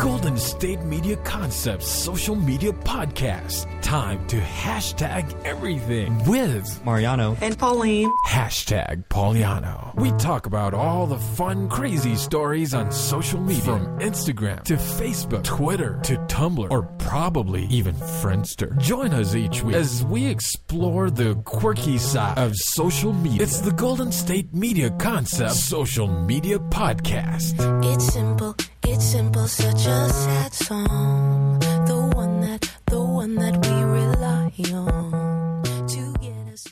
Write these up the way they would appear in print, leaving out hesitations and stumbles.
Golden State Media Concepts social media podcast. Time to hashtag everything with Mariano and Pauline. Hashtag Pauliano. We talk about all the fun, crazy stories on social media. From Instagram to Facebook, Twitter to Tumblr, or probably even Friendster. Join us each week as we explore the quirky side of social media. It's the Golden State Media Concepts social media podcast. It's simple, such a sad song. The one that we rely on to get us.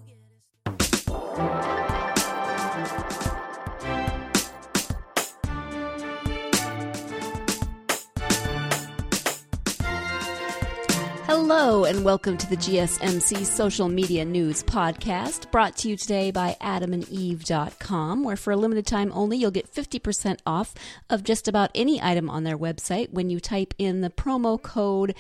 Hello and welcome to the GSMC Social Media News Podcast, brought to you today by adamandeve.com, where for a limited time only you'll get 50% off of just about any item on their website when you type in the promo code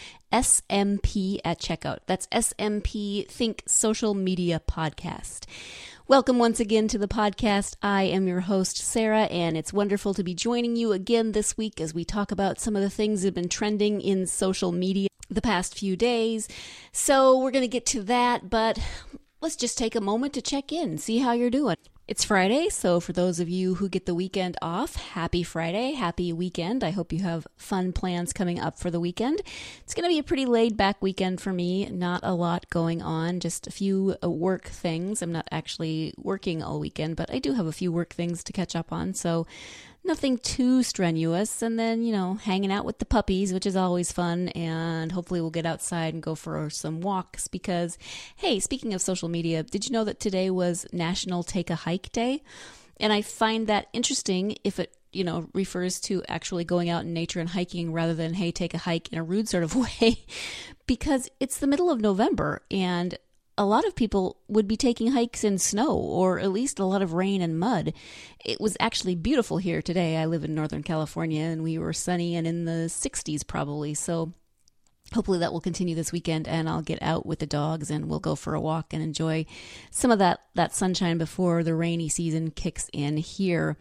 SMP at checkout. That's SMP, Think Social Media Podcast. Welcome once again to the podcast. I am your host, Sarah, and it's wonderful to be joining you again this week as we talk about some of the things that have been trending in social media the past few days. So we're going to get to that, but let's just take a moment to check in, see how you're doing. It's Friday, so for those of you who get the weekend off, happy Friday, happy weekend. I hope you have fun plans coming up for the weekend. It's going to be a pretty laid-back weekend for me, not a lot going on, just a few work things. I'm not actually working all weekend, but I do have a few work things to catch up on, so nothing too strenuous. And then, hanging out with the puppies, which is always fun, and hopefully we'll get outside and go for some walks because, hey, speaking of social media, did you know that today was National Take a Hike Day? And I find that interesting if it, refers to actually going out in nature and hiking rather than, hey, take a hike in a rude sort of way, because it's the middle of November and a lot of people would be taking hikes in snow or at least a lot of rain and mud. It was actually beautiful here today. I live in Northern California and we were sunny and in the 60s probably. So hopefully that will continue this weekend and I'll get out with the dogs and we'll go for a walk and enjoy some of that sunshine before the rainy season kicks in here.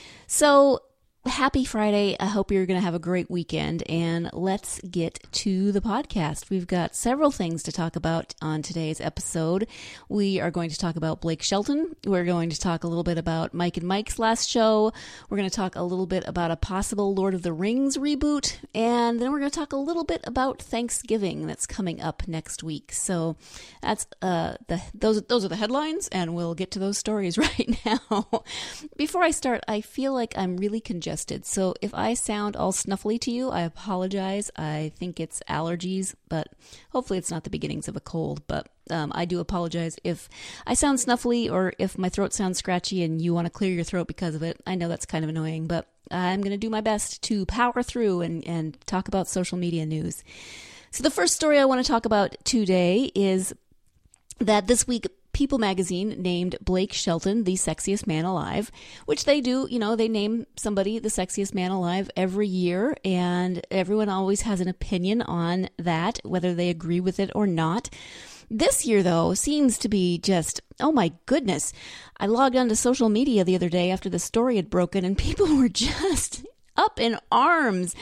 So happy Friday. I hope you're going to have a great weekend, and let's get to the podcast. We've got several things to talk about on today's episode. We are going to talk about Blake Shelton. We're going to talk a little bit about Mike and Mike's last show. We're going to talk a little bit about a possible Lord of the Rings reboot, and then we're going to talk a little bit about Thanksgiving that's coming up next week. So that's those are the headlines, and we'll get to those stories right now. Before I start, I feel like I'm really congested. So if I sound all snuffly to you, I apologize. I think it's allergies, but hopefully it's not the beginnings of a cold. But I do apologize if I sound snuffly or if my throat sounds scratchy and you want to clear your throat because of it. I know that's kind of annoying, but I'm going to do my best to power through and talk about social media news. So the first story I want to talk about today is that this week People magazine named Blake Shelton the sexiest man alive, which they do. They name somebody the sexiest man alive every year, and everyone always has an opinion on that, whether they agree with it or not. This year, though, seems to be just, oh my goodness. I logged onto social media the other day after the story had broken, and people were just up in arms.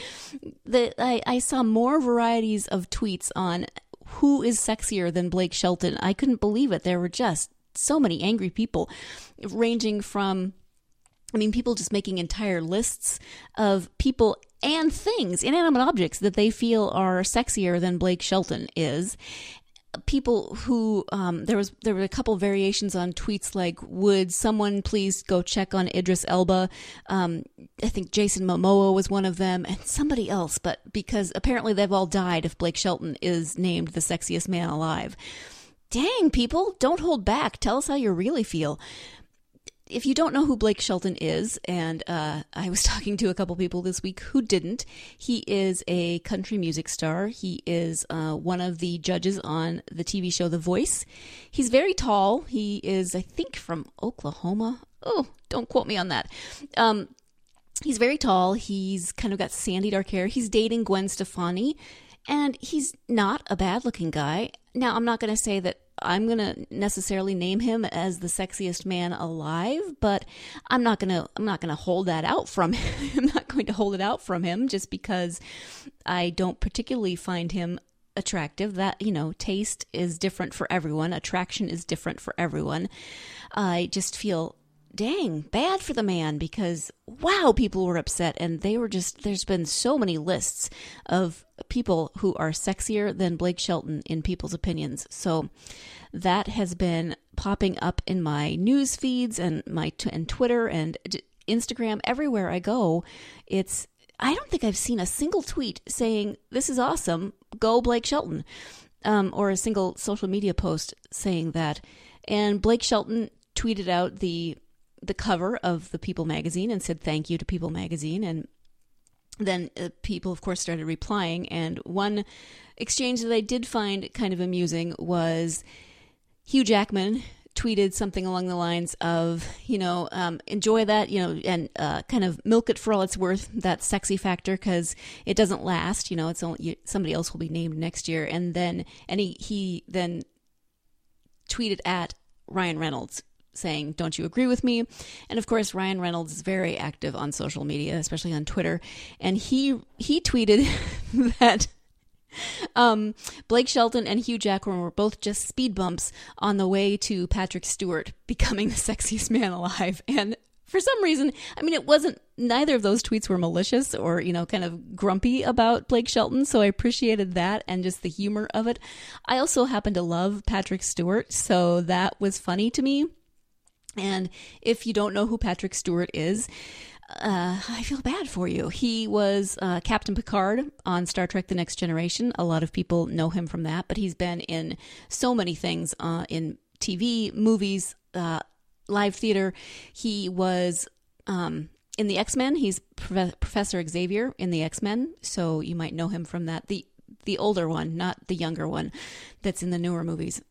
I saw more varieties of tweets on who is sexier than Blake Shelton. I couldn't believe it. There were just so many angry people, ranging from, people just making entire lists of people and things, inanimate objects, that they feel are sexier than Blake Shelton is. People who, there were a couple variations on tweets like, would someone please go check on Idris Elba? I think Jason Momoa was one of them, and somebody else, but because apparently they've all died if Blake Shelton is named the sexiest man alive. Dang, people, don't hold back. Tell us how you really feel. If you don't know who Blake Shelton is, and I was talking to a couple people this week who didn't, he is a country music star. He is one of the judges on the TV show The Voice. He's very tall. He is, I think, from Oklahoma. Oh, don't quote me on that. He's very tall. He's kind of got sandy dark hair. He's dating Gwen Stefani, and he's not a bad-looking guy. Now, I'm not going to say that I'm going to necessarily name him as the sexiest man alive, but I'm not going to hold that out from him. I'm not going to hold it out from him just because I don't particularly find him attractive. That, taste is different for everyone. Attraction is different for everyone. I just feel dang bad for the man because wow, people were upset, and there's been so many lists of people who are sexier than Blake Shelton in people's opinions. So that has been popping up in my news feeds and and Twitter and Instagram. Everywhere I go, I don't think I've seen a single tweet saying this is awesome, go Blake Shelton, or a single social media post saying that. And Blake Shelton tweeted out the cover of the People magazine and said thank you to People magazine, and then people, of course, started replying. And one exchange that I did find kind of amusing was Hugh Jackman tweeted something along the lines of, enjoy that, and kind of milk it for all it's worth, that sexy factor, because it doesn't last. It's only somebody else will be named next year. And then he then tweeted at Ryan Reynolds saying, don't you agree with me? And of course, Ryan Reynolds is very active on social media, especially on Twitter. And he tweeted that Blake Shelton and Hugh Jackman were both just speed bumps on the way to Patrick Stewart becoming the sexiest man alive. And for some reason, neither of those tweets were malicious or, kind of grumpy about Blake Shelton. So I appreciated that and just the humor of it. I also happen to love Patrick Stewart, so that was funny to me. And if you don't know who Patrick Stewart is, I feel bad for you. He was Captain Picard on Star Trek The Next Generation. A lot of people know him from that, but he's been in so many things, in TV, movies, live theater. He was in the X-Men. He's Professor Xavier in the X-Men, so you might know him from that. The older one, not the younger one that's in the newer movies.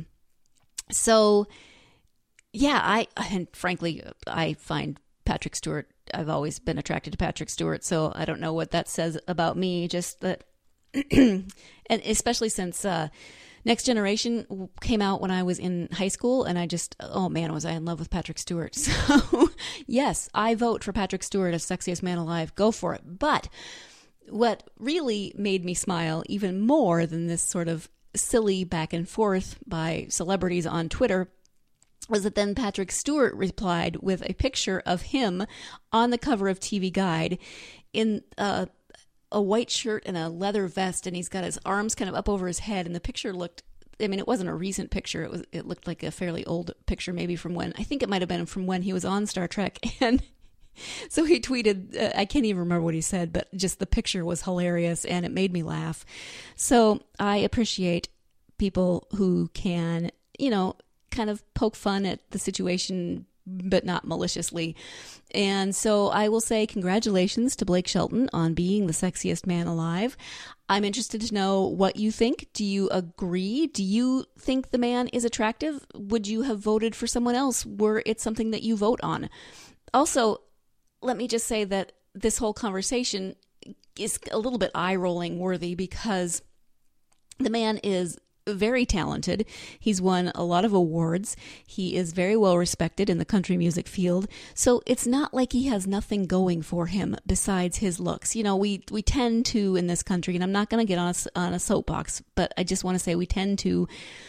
And frankly, I find Patrick Stewart, I've always been attracted to Patrick Stewart, so I don't know what that says about me, just that, and especially since Next Generation came out when I was in high school, and was I in love with Patrick Stewart. So yes, I vote for Patrick Stewart as sexiest man alive. Go for it. But what really made me smile even more than this sort of silly back and forth by celebrities on Twitter was that then Patrick Stewart replied with a picture of him on the cover of TV Guide in a white shirt and a leather vest, and he's got his arms kind of up over his head, and the picture looked, it wasn't a recent picture. It looked like a fairly old picture, maybe from when, I think it might have been from when he was on Star Trek. And so he tweeted, I can't even remember what he said, but just the picture was hilarious and it made me laugh. So I appreciate people who can, kind of poke fun at the situation, but not maliciously. And so I will say congratulations to Blake Shelton on being the sexiest man alive. I'm interested to know what you think. Do you agree? Do you think the man is attractive? Would you have voted for someone else were it something that you vote on? Also, let me just say that this whole conversation is a little bit eye-rolling worthy because the man is very talented. He's won a lot of awards. He is very well respected in the country music field. So it's not like he has nothing going for him besides his looks. We tend to, in this country, and I'm not going to get on a soapbox, but I just want to say we tend to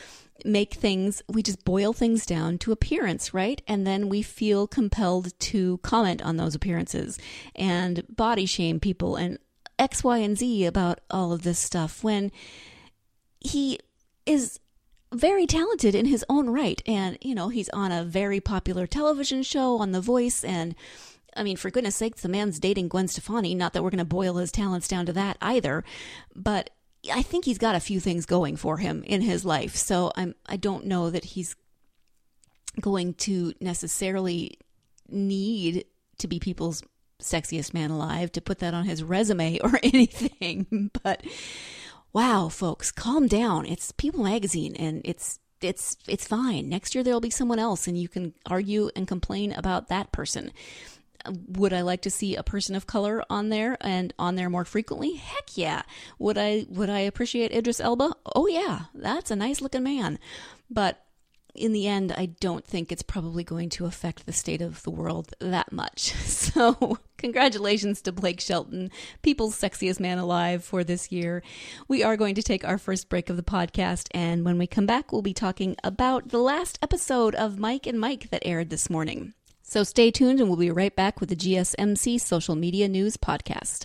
we just boil things down to appearance, right? And then we feel compelled to comment on those appearances and body shame people and X, Y, and Z about all of this stuff when he is very talented in his own right. And, he's on a very popular television show on The Voice. And for goodness sakes, the man's dating Gwen Stefani. Not that we're going to boil his talents down to that either. But I think he's got a few things going for him in his life. So I don't know that he's going to necessarily need to be people's sexiest man alive to put that on his resume or anything. But wow, folks, calm down. It's People magazine, and it's fine. Next year there'll be someone else, and you can argue and complain about that person. Would I like to see a person of color on there and on there more frequently? Heck yeah. Would I appreciate Idris Elba? Oh yeah, that's a nice looking man. But in the end, I don't think it's probably going to affect the state of the world that much. So congratulations to Blake Shelton, People's Sexiest Man Alive for this year. We are going to take our first break of the podcast, and when we come back, we'll be talking about the last episode of Mike and Mike that aired this morning. So stay tuned, and we'll be right back with the GSMC Social Media News Podcast.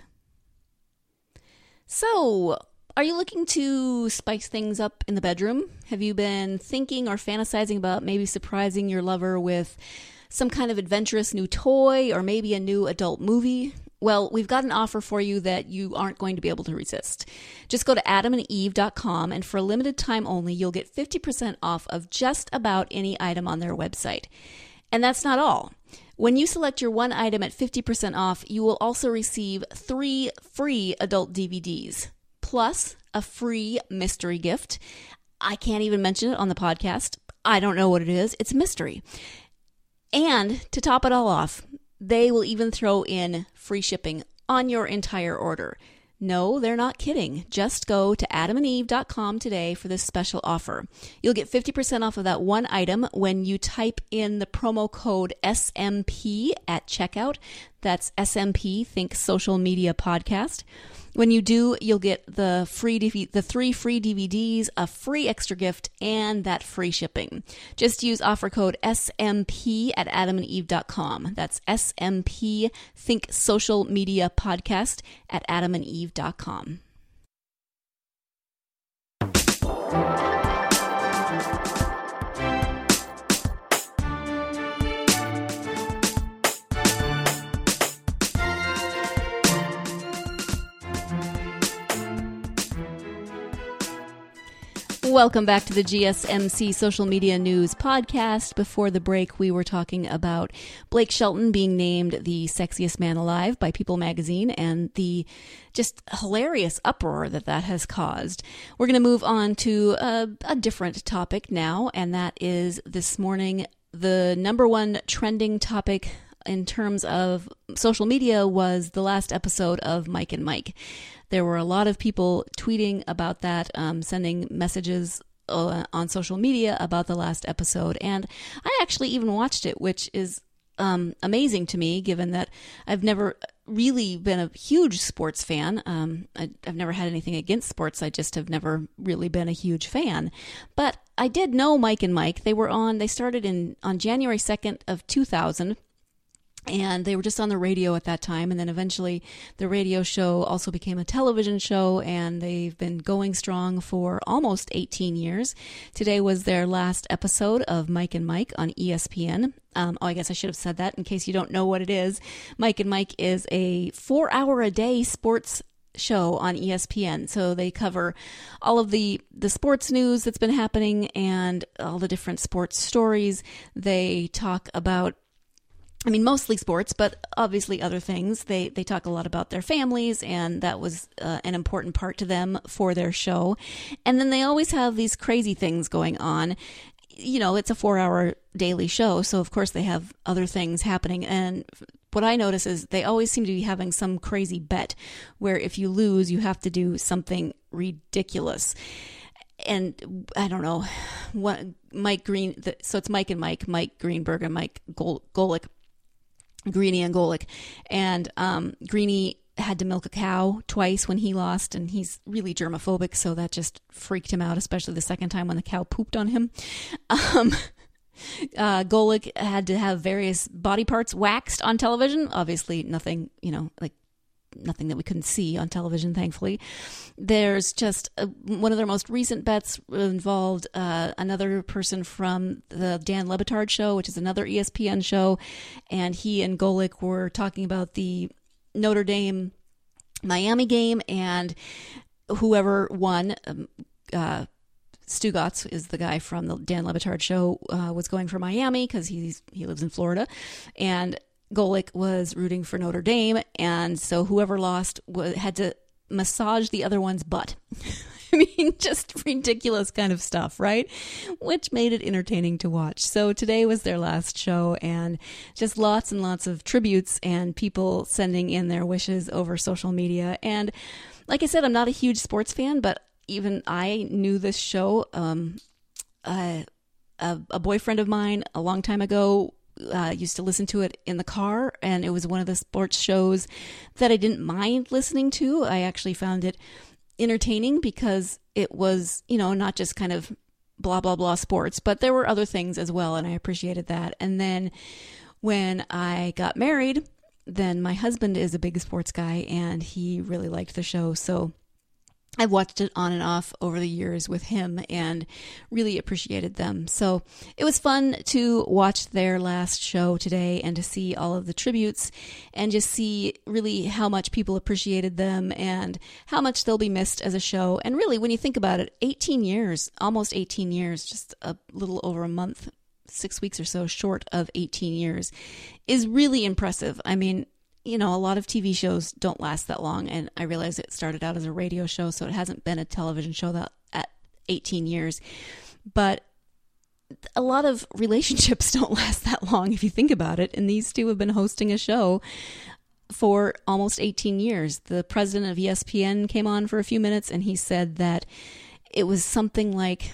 So, are you looking to spice things up in the bedroom? Have you been thinking or fantasizing about maybe surprising your lover with some kind of adventurous new toy or maybe a new adult movie? Well, we've got an offer for you that you aren't going to be able to resist. Just go to adamandeve.com, and for a limited time only, you'll get 50% off of just about any item on their website. And that's not all. When you select your one item at 50% off, you will also receive 3 free adult DVDs. Plus a free mystery gift. I can't even mention it on the podcast. I don't know what it is. It's a mystery. And to top it all off, they will even throw in free shipping on your entire order. No, they're not kidding. Just go to adamandeve.com today for this special offer. You'll get 50% off of that one item when you type in the promo code SMP at checkout. That's SMP, Think Social Media Podcast. When you do, you'll get the 3 free DVDs, a free extra gift, and that free shipping. Just use offer code SMP at adamandeve.com. That's SMP, Think Social Media Podcast at adamandeve.com. Welcome back to the GSMC Social Media News Podcast. Before the break, we were talking about Blake Shelton being named the sexiest man alive by People magazine and the just hilarious uproar that has caused. We're going to move on to a different topic now, and that is this morning the number one trending topic in terms of social media was the last episode of Mike and Mike. There were a lot of people tweeting about that, sending messages on social media about the last episode. And I actually even watched it, which is amazing to me, given that I've never really been a huge sports fan. I've never had anything against sports. I just have never really been a huge fan. But I did know Mike and Mike. They started on January 2nd of 2000. And they were just on the radio at that time. And then eventually the radio show also became a television show, and they've been going strong for almost 18 years. Today was their last episode of Mike and Mike on ESPN. I guess I should have said that in case you don't know what it is. Mike and Mike is a 4-hour-a-day sports show on ESPN. So they cover all of the sports news that's been happening and all the different sports stories. They talk about mostly sports, but obviously other things. They talk a lot about their families, and that was an important part to them for their show. And then they always have these crazy things going on. You know, it's a 4-hour daily show, so of course they have other things happening. And what I notice is they always seem to be having some crazy bet where if you lose, you have to do something ridiculous. And I don't know what so it's Mike and Mike Greenberg and Mike Golick. Greeny and Golick. And Greeny had to milk a cow twice when he lost, and he's really germophobic, so that just freaked him out, especially the second time when the cow pooped on him. Golick had to have various body parts waxed on television. Obviously nothing, nothing that we couldn't see on television, thankfully. There's just one of their most recent bets involved another person from the Dan Le Batard show, which is another ESPN show, and he and Golick were talking about the Notre Dame Miami game, and whoever won, Stugotz is the guy from the Dan Le Batard show, was going for Miami because he lives in Florida, and Golick was rooting for Notre Dame, and so whoever lost had to massage the other one's butt. mean, just ridiculous kind of stuff, right? Which made it entertaining to watch. So today was their last show, and just lots and lots of tributes and people sending in their wishes over social media. And like I said, I'm not a huge sports fan, but even I knew this show. A boyfriend of mine a long time ago used to listen to it in the car, and it was one of the sports shows that I didn't mind listening to. I actually found it entertaining because it was, not just kind of blah, blah, blah sports, but there were other things as well, and I appreciated that. And then when I got married, then my husband is a big sports guy, and he really liked the show, so I've watched it on and off over the years with him and really appreciated them. So it was fun to watch their last show today and to see all of the tributes and just see really how much people appreciated them and how much they'll be missed as a show. And really, when you think about it, 18 years, almost 18 years, just a little over a month, 6 weeks or so short of 18 years is really impressive. I mean, a lot of TV shows don't last that long, and I realize it started out as a radio show, so it hasn't been a television show that at 18 years. But a lot of relationships don't last that long if you think about it, and these two have been hosting a show for almost 18 years. The president of ESPN came on for a few minutes, and he said that it was something like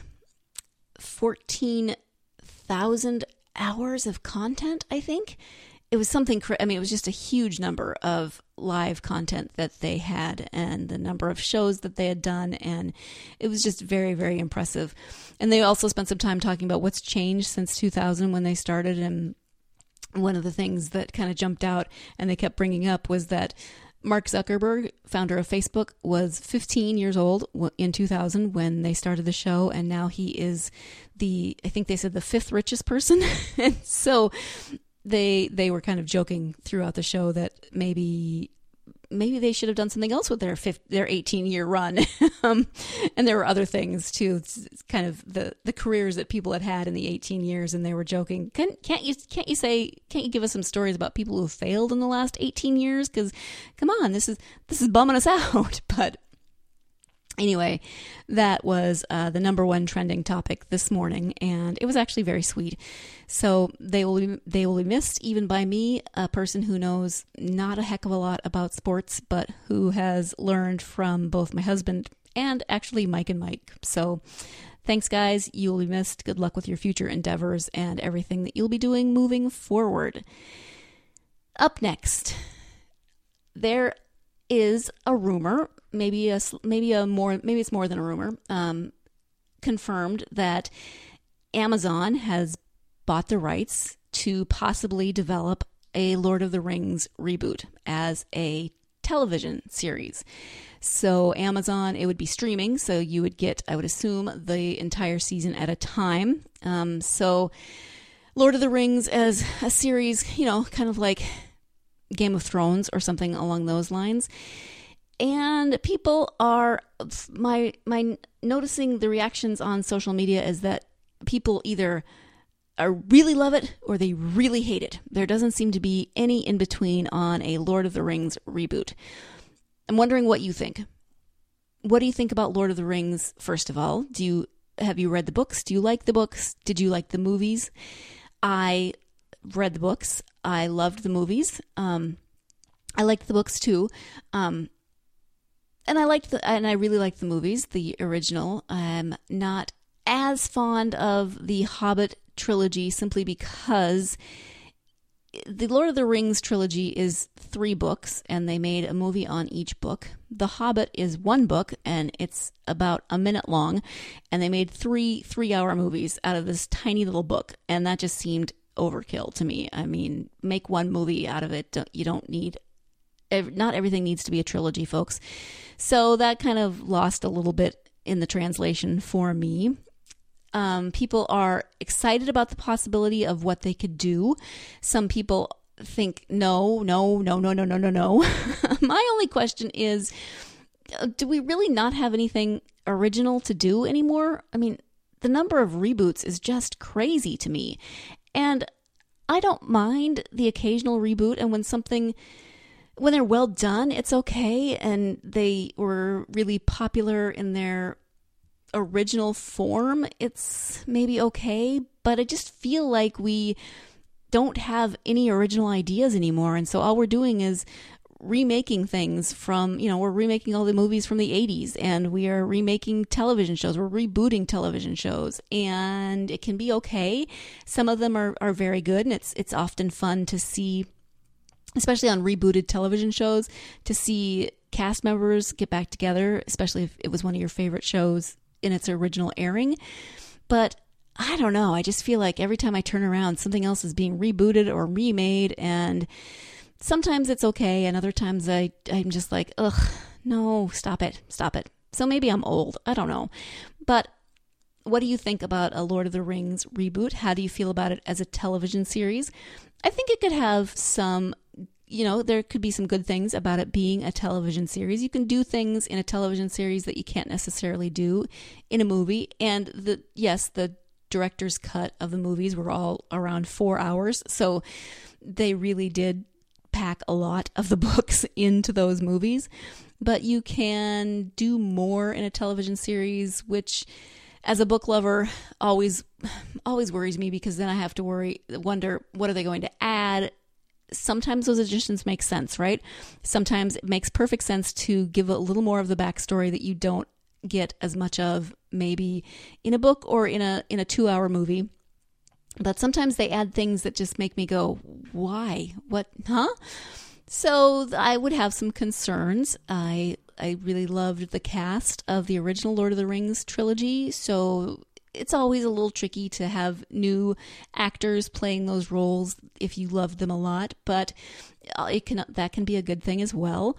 14,000 hours of content, I think. It was something, it was just a huge number of live content that they had and the number of shows that they had done. And it was just very, very impressive. And they also spent some time talking about what's changed since 2000 when they started. And one of the things that kind of jumped out and they kept bringing up was that Mark Zuckerberg, founder of Facebook, was 15 years old in 2000 when they started the show. And now he is I think they said the 5th richest person. And so they were kind of joking throughout the show that maybe they should have done something else with their 18-year run. And there were other things too. It's kind of the careers that people had in the 18 years, and they were joking. Can't you give us some stories about people who failed in the last 18 years? Because come on, this is bumming us out. But anyway, that was the number one trending topic this morning, and it was actually very sweet. So they will be missed even by me, a person who knows not a heck of a lot about sports, but who has learned from both my husband and actually Mike and Mike. So thanks, guys. You will be missed. Good luck with your future endeavors and everything that you'll be doing moving forward. Up next, there is a rumor, maybe it's more than a rumor, confirmed that Amazon has bought the rights to possibly develop a Lord of the Rings reboot as a television series. So Amazon, it would be streaming, so you would get, I would assume, the entire season at a time. So Lord of the Rings as a series, kind of like Game of Thrones or something along those lines. And people are, my noticing the reactions on social media is that people either really love it or they really hate it. There doesn't seem to be any in between on a Lord of the Rings reboot. I'm wondering what you think. What do you think about Lord of the Rings, first of all? Have you read the books? Do you like the books? Did you like the movies? I read the books. I loved the movies. I liked the books too. And I really liked the movies, the original. I'm not as fond of the Hobbit trilogy simply because the Lord of the Rings trilogy is 3 books and they made a movie on each book. The Hobbit is 1 book and it's about a minute long, and they made 3-hour movies out of this tiny little book, and that just seemed overkill to me. I mean, make 1 movie out of it. You don't need, not everything needs to be a trilogy, folks. So that kind of lost a little bit in the translation for me. People are excited about the possibility of what they could do. Some people think, no. My only question is, do we really not have anything original to do anymore? I mean, the number of reboots is just crazy to me. And I don't mind the occasional reboot, and when they're well done, it's okay, and they were really popular in their original form, it's maybe okay, but I just feel like we don't have any original ideas anymore. And so all we're doing is remaking things from, we're remaking all the movies from the 80s, and we are remaking television shows. We're rebooting television shows, and it can be okay. Some of them are very good, and it's often fun to see, especially on rebooted television shows, to see cast members get back together, especially if it was one of your favorite shows in its original airing. But I don't know. I just feel like every time I turn around, something else is being rebooted or remade, and sometimes it's okay, and other times I'm just like, ugh, no, stop it. So maybe I'm old. I don't know. But what do you think about a Lord of the Rings reboot? How do you feel about it as a television series? I think it could have some, there could be some good things about it being a television series. You can do things in a television series that you can't necessarily do in a movie. And the director's cut of the movies were all around 4 hours. So they really did pack a lot of the books into those movies, but you can do more in a television series, which as a book lover always worries me, because then I have to wonder what are they going to add. Sometimes those additions make sense, right? Sometimes it makes perfect sense to give a little more of the backstory that you don't get as much of maybe in a book or in a 2-hour movie. But sometimes they add things that just make me go, why? What? Huh? So I would have some concerns. I really loved the cast of the original Lord of the Rings trilogy, so it's always a little tricky to have new actors playing those roles if you loved them a lot, but that can be a good thing as well.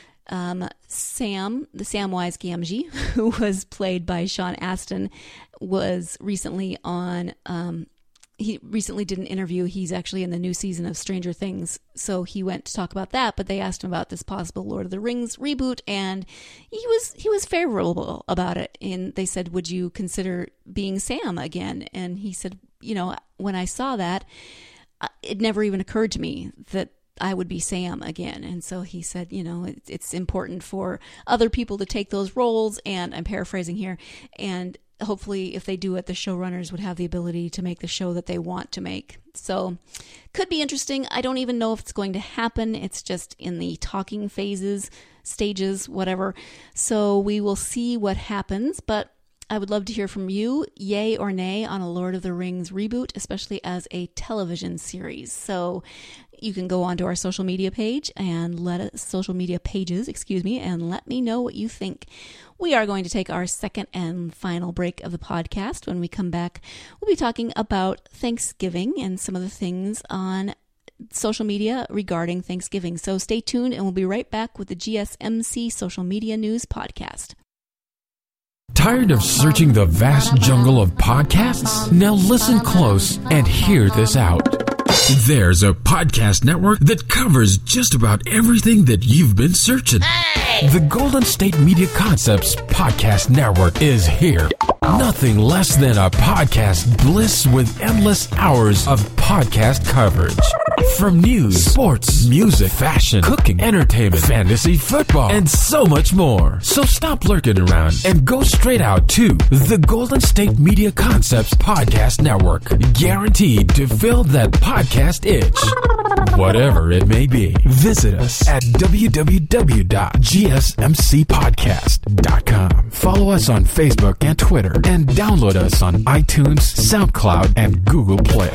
Samwise Gamgee, who was played by Sean Astin, was recently on... He recently did an interview. He's actually in the new season of Stranger Things, so he went to talk about that, but they asked him about this possible Lord of the Rings reboot, and he was favorable about it. And they said, would you consider being Sam again? And he said, when I saw that, it never even occurred to me that I would be Sam again. And so he said, it's important for other people to take those roles, and I'm paraphrasing here, and hopefully if they do it, the showrunners would have the ability to make the show that they want to make. So could be interesting. I don't even know if it's going to happen. It's just in the talking stages, whatever. So we will see what happens, but I would love to hear from you, yay or nay, on a Lord of the Rings reboot, especially as a television series. So you can go onto our social media pages, and let me know what you think. We are going to take our second and final break of the podcast. When we come back, we'll be talking about Thanksgiving and some of the things on social media regarding Thanksgiving. So stay tuned, and we'll be right back with the GSMC Social Media News Podcast. Tired of searching the vast jungle of podcasts? Now listen close and hear this out. There's a podcast network that covers just about everything that you've been searching. Hey! The Golden State Media Concepts Podcast Network is here. Nothing less than a podcast bliss with endless hours of podcast coverage. From news, sports, music, fashion, cooking, entertainment, fantasy, football, and so much more. So stop lurking around and go straight out to the Golden State Media Concepts Podcast Network. Guaranteed to fill that podcast itch. Whatever it may be. Visit us at www.gsmcpodcast.com. Follow us on Facebook and Twitter, and download us on iTunes, SoundCloud, and Google Play.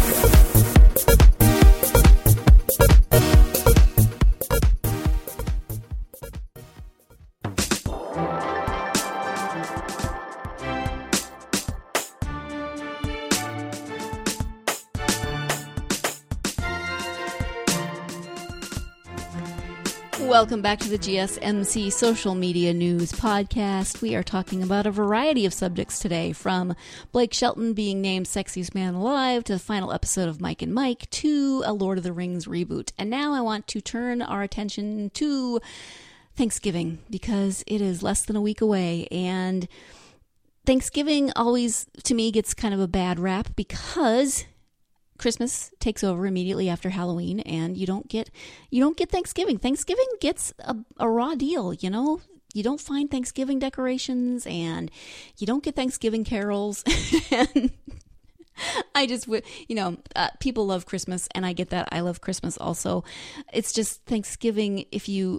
Welcome back to the GSMC Social Media News Podcast. We are talking about a variety of subjects today, from Blake Shelton being named Sexiest Man Alive to the final episode of Mike and Mike to a Lord of the Rings reboot. And now I want to turn our attention to Thanksgiving, because it is less than a week away, and Thanksgiving always, to me, gets kind of a bad rap because Christmas takes over immediately after Halloween, and you don't get Thanksgiving. Thanksgiving gets a raw deal, you don't find Thanksgiving decorations and you don't get Thanksgiving carols. And I just, people love Christmas, and I get that. I love Christmas also. It's just Thanksgiving, if you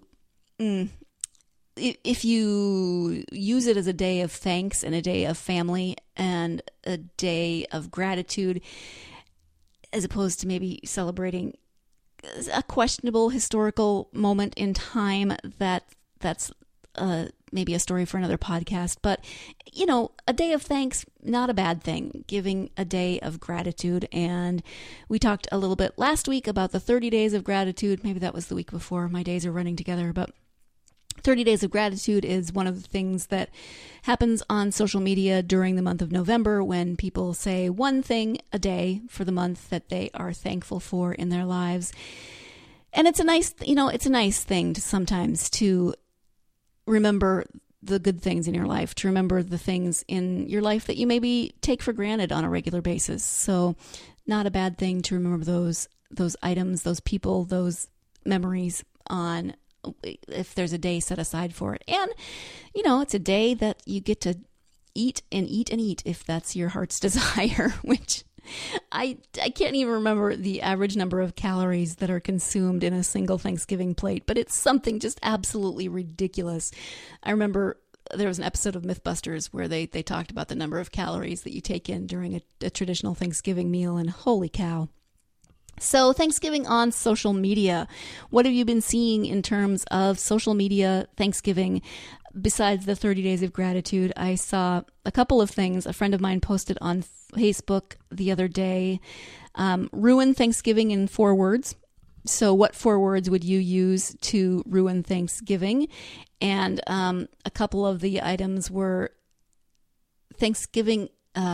use it as a day of thanks and a day of family and a day of gratitude, as opposed to maybe celebrating a questionable historical moment in time, that's maybe a story for another podcast. But, a day of thanks, not a bad thing. Giving a day of gratitude. And we talked a little bit last week about the 30 days of gratitude. Maybe that was the week before. My days are running together. But 30 Days of Gratitude is one of the things that happens on social media during the month of November, when people say one thing a day for the month that they are thankful for in their lives. And it's a nice thing to sometimes to remember the good things in your life, to remember the things in your life that you maybe take for granted on a regular basis. So not a bad thing to remember those items, those people, those memories on, if there's a day set aside for it. And, it's a day that you get to eat and eat and eat, if that's your heart's desire, which I can't even remember the average number of calories that are consumed in a single Thanksgiving plate, but it's something just absolutely ridiculous. I remember there was an episode of Mythbusters where they talked about the number of calories that you take in during a traditional Thanksgiving meal, and holy cow. So Thanksgiving on social media. What have you been seeing in terms of social media Thanksgiving besides the 30 Days of Gratitude? I saw a couple of things. A friend of mine posted on Facebook the other day, ruin Thanksgiving in 4 words. So what 4 words would you use to ruin Thanksgiving? And a couple of the items were Thanksgiving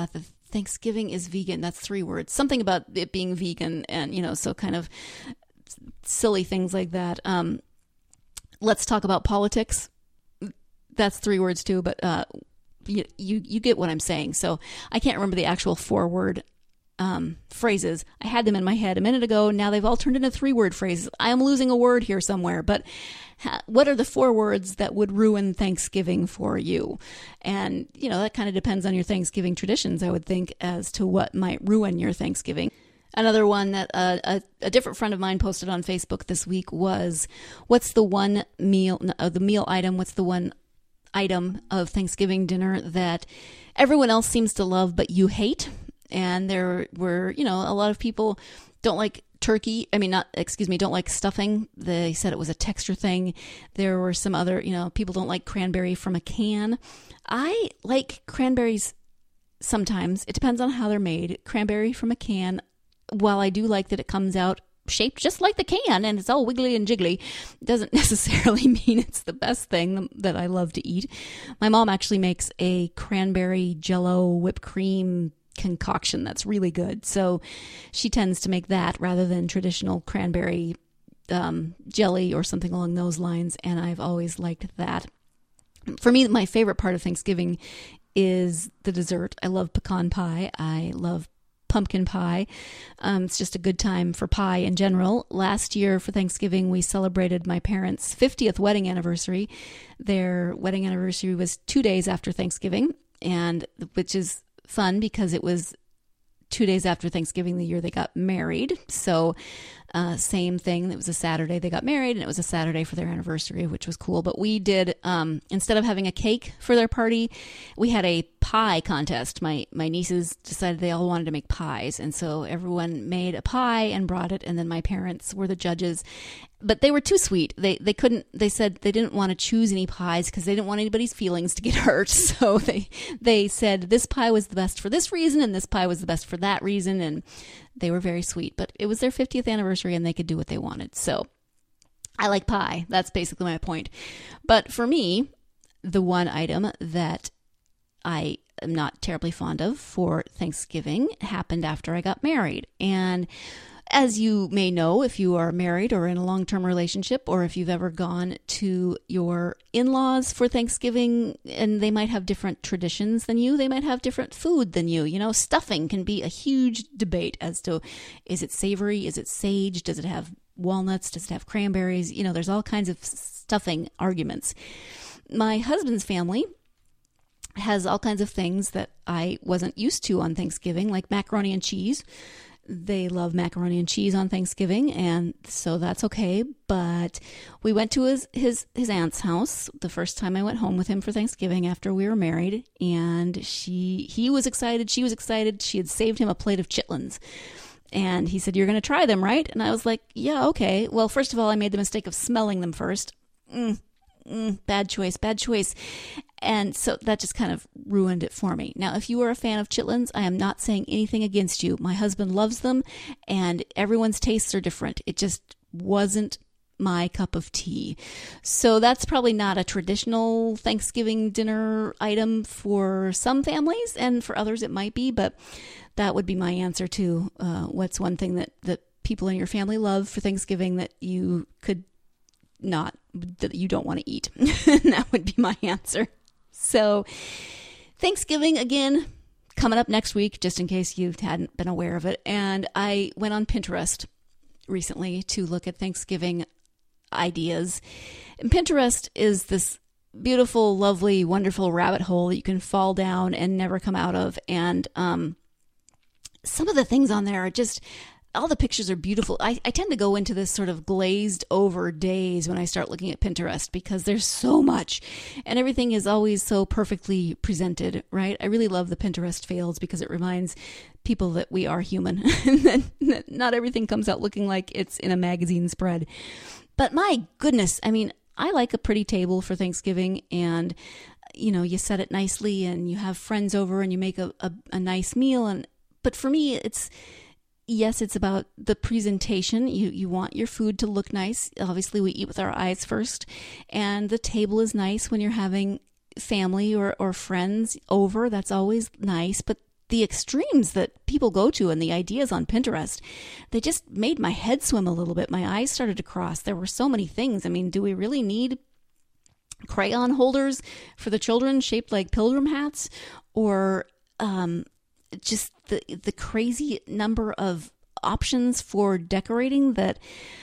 is vegan. That's 3 words. Something about it being vegan, and, so kind of silly things like that. Let's talk about politics. That's 3 words too, but you get what I'm saying. So I can't remember the actual 4-word phrases. I had them in my head a minute ago. Now they've all turned into 3-word phrases. I am losing a word here somewhere, but what are the 4 words that would ruin Thanksgiving for you? And, that kind of depends on your Thanksgiving traditions, I would think, as to what might ruin your Thanksgiving. Another one that a different friend of mine posted on Facebook this week was, what's the one meal item, what's the one item of Thanksgiving dinner that everyone else seems to love but you hate? And there were, a lot of people don't like turkey. Don't like stuffing. They said it was a texture thing. There were some other, people don't like cranberry from a can. I like cranberries sometimes. It depends on how they're made. Cranberry from a can, while I do like that it comes out shaped just like the can and it's all wiggly and jiggly, doesn't necessarily mean it's the best thing that I love to eat. My mom actually makes a cranberry jello whipped cream concoction that's really good. So she tends to make that rather than traditional cranberry jelly or something along those lines. And I've always liked that. For me, my favorite part of Thanksgiving is the dessert. I love pecan pie. I love pumpkin pie. It's just a good time for pie in general. Last year for Thanksgiving, we celebrated my parents' 50th wedding anniversary. Their wedding anniversary was 2 days after Thanksgiving, and which is fun because it was 2 days after Thanksgiving the year they got married. So same thing. It was a Saturday they got married, and it was a Saturday for their anniversary, which was cool. But we did, instead of having a cake for their party, we had a pie contest. My nieces decided they all wanted to make pies. And so everyone made a pie and brought it. And then my parents were the judges. But they were too sweet. They said they didn't want to choose any pies because they didn't want anybody's feelings to get hurt. So they said this pie was the best for this reason and this pie was the best for that reason. And they were very sweet. But it was their 50th anniversary and they could do what they wanted. So I like pie. That's basically my point. But for me, the one item that I am not terribly fond of for Thanksgiving happened after I got married. And as you may know, if you are married or in a long-term relationship, or if you've ever gone to your in-laws for Thanksgiving and they might have different traditions than you, they might have different food than you. You know, stuffing can be a huge debate as to, is it savory? Is it sage? Does it have walnuts? Does it have cranberries? You know, there's all kinds of stuffing arguments. My husband's family has all kinds of things that I wasn't used to on Thanksgiving, like macaroni and cheese. They love macaroni and cheese on Thanksgiving, and so that's okay. But we went to his aunt's house the first time I went home with him for Thanksgiving after we were married, and he was excited, she was excited. She had saved him a plate of chitlins. And he said, "You're going to try them, right?" And I was like, "Yeah, okay." Well, first of all, I made the mistake of smelling them first. Bad choice. And so that just kind of ruined it for me. Now, if you are a fan of chitlins, I am not saying anything against you. My husband loves them, and everyone's tastes are different. It just wasn't my cup of tea. So that's probably not a traditional Thanksgiving dinner item for some families, and for others it might be, but that would be my answer to what's one thing that people in your family love for Thanksgiving that you could not, that you don't want to eat. That would be my answer. So Thanksgiving, again, coming up next week, just in case you hadn't been aware of it. And I went on Pinterest recently to look at Thanksgiving ideas. And Pinterest is this beautiful, lovely, wonderful rabbit hole that you can fall down and never come out of. And some of the things on there are just, all the pictures are beautiful. I tend to go into this sort of glazed over daze when I start looking at Pinterest because there's so much and everything is always so perfectly presented, right? I really love the Pinterest fails because it reminds people that we are human and that not everything comes out looking like it's in a magazine spread. But my goodness, I mean, I like a pretty table for Thanksgiving, and you know, you set it nicely and you have friends over and you make a nice meal. But for me, yes, it's about the presentation. You want your food to look nice. Obviously, we eat with our eyes first. And the table is nice when you're having family or friends over. That's always nice. But the extremes that people go to and the ideas on Pinterest, they just made my head swim a little bit. My eyes started to cross. There were so many things. I mean, do we really need crayon holders for the children shaped like pilgrim hats? Or just the crazy number of options for decorating that,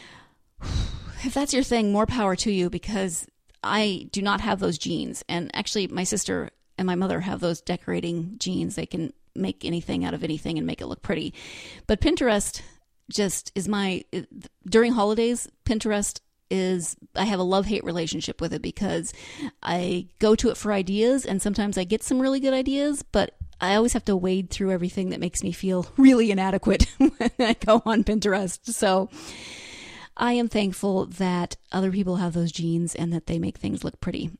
if that's your thing, more power to you, because I do not have those genes. And actually, my sister and my mother have those decorating genes. They can make anything out of anything and make it look pretty. But Pinterest just is during holidays, Pinterest is, I have a love-hate relationship with it because I go to it for ideas, and sometimes I get some really good ideas, but I always have to wade through everything that makes me feel really inadequate when I go on Pinterest. So I am thankful that other people have those genes and that they make things look pretty.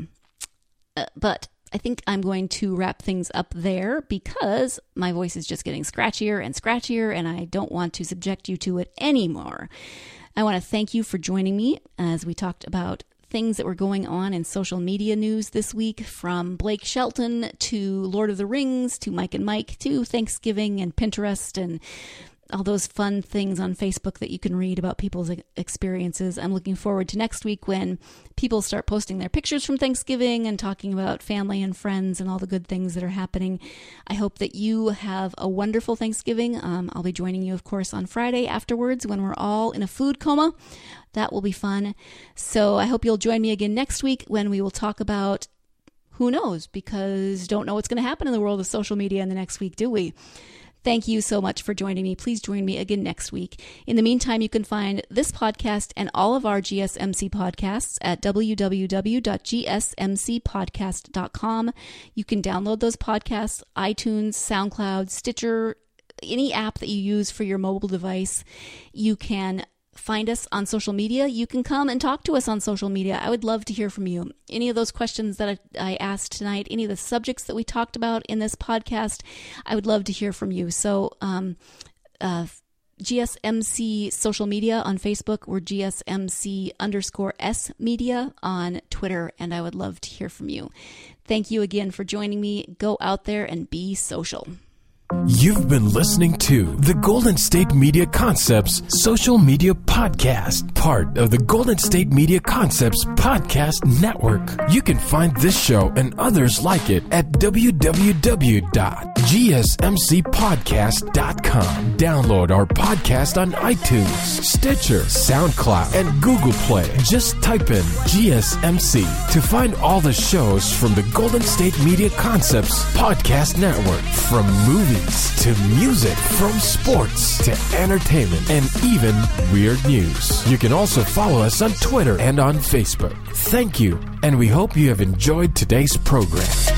But I think I'm going to wrap things up there because my voice is just getting scratchier and scratchier, and I don't want to subject you to it anymore. I want to thank you for joining me as we talked about things that were going on in social media news this week, from Blake Shelton to Lord of the Rings to Mike and Mike to Thanksgiving and Pinterest and all those fun things on Facebook that you can read about people's experiences. I'm looking forward to next week when people start posting their pictures from Thanksgiving and talking about family and friends and all the good things that are happening. I hope that you have a wonderful Thanksgiving. I'll be joining you, of course, on Friday afterwards when we're all in a food coma. That will be fun. So I hope you'll join me again next week when we will talk about, who knows, because don't know what's going to happen in the world of social media in the next week, do we? Thank you so much for joining me. Please join me again next week. In the meantime, you can find this podcast and all of our GSMC podcasts at www.gsmcpodcast.com. You can download those podcasts, iTunes, SoundCloud, Stitcher, any app that you use for your mobile device. You can find us on social media. You can come and talk to us on social media. I would love to hear from you. Any of those questions that I asked tonight, any of the subjects that we talked about in this podcast, I would love to hear from you. So GSMC social media on Facebook, or GSMC_S media on Twitter, and I would love to hear from you. Thank you again for joining me. Go out there and be social. You've been listening to the Golden State Media Concepts Social Media Podcast, part of the Golden State Media Concepts Podcast Network. You can find this show and others like it at www.gsmcpodcast.com. Download our podcast on iTunes, Stitcher, SoundCloud, and Google Play. Just type in GSMC to find all the shows from the Golden State Media Concepts Podcast Network, from movies to music, from sports to entertainment, and even weird news. You can also follow us on Twitter and on Facebook. Thank you, and we hope you have enjoyed today's program.